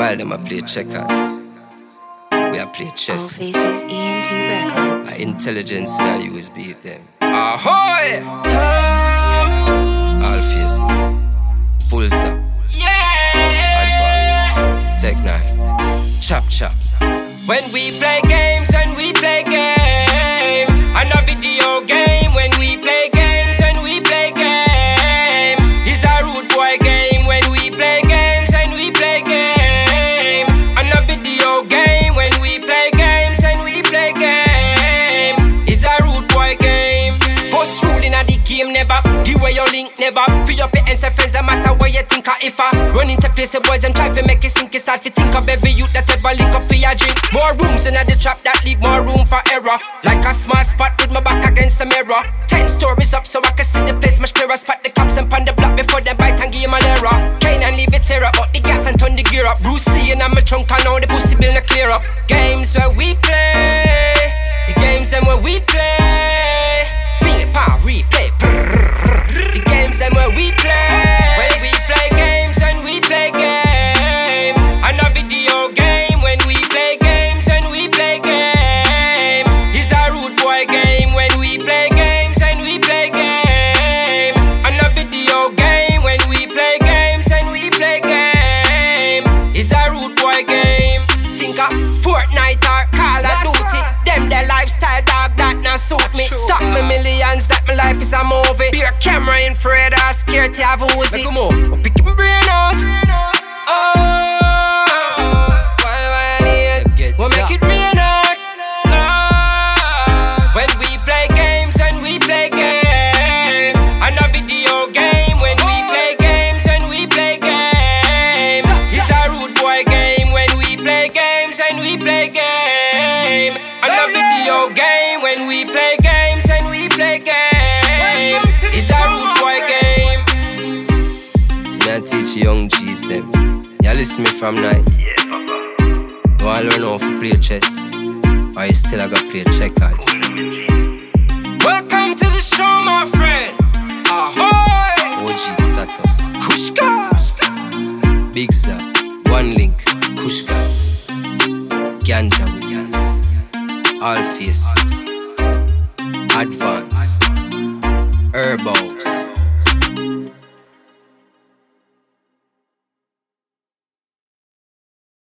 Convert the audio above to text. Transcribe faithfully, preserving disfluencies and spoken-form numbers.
while them a play checkers, we a play chess. All Faces E N T Records. Our intelligence we are use beat them. Ahoy! All faces, full stop. Yeah! Advance, Tech Nine, chop chop. When we play games, when we play game, and a video game. When we play games, when we play game, it's a rude boy game. When we play games, when we play game, and a video game. When we play games, when we play game, it's a rude boy game. First rule in a the game, never give away your link, never free up your ends and friends, no matter what you think or if I run into place, boys them try to make it sink. You start to think of every youth that ever link up for your drink. More rooms in the trap that leave more room for error. Like a small spot with my back against the mirror. Ten stories up so I can see the place much clearer. Spot the cops and pan the block before them bite and give him an error. Kane and leave it terror, but the gas and turn the gear up. Bruce Lee and I'm a trunk and now the pussy bill to clear up. Games where we play, the games them where we play. Feel it, power, replay. The games them where we play. When we play games, when we play game, and a video game. When we play games, when we play game, it's a rude boy game. When we play games, when we play game, and a video game. When we play games, when we play game, it's a rude boy game. Think of Fortnite or Call of Duty. Them their lifestyle dog that not suit me. Stop me millions that my life is a movie. Be a camera in Fred or scared to have a Uzi. Come on, I'll pick my brain out. Oh. We'll make it rain out, Lord. When we play games, when we play game, and a video game. When we play games, when we play game, it's a rude boy game. When we play games, when we play game, and a video game. When we play games, when we play game, it's a rude boy game. So me I teach young G's them. You listen me from night. You wanna learn how to play chess, or you still I gotta play checkers? Welcome to the show, my friend. Ahoy! O G status. Kushka. Big Sir. One Link. Kushkas. Ganja Wizards. All Faces. Advance. Herbal.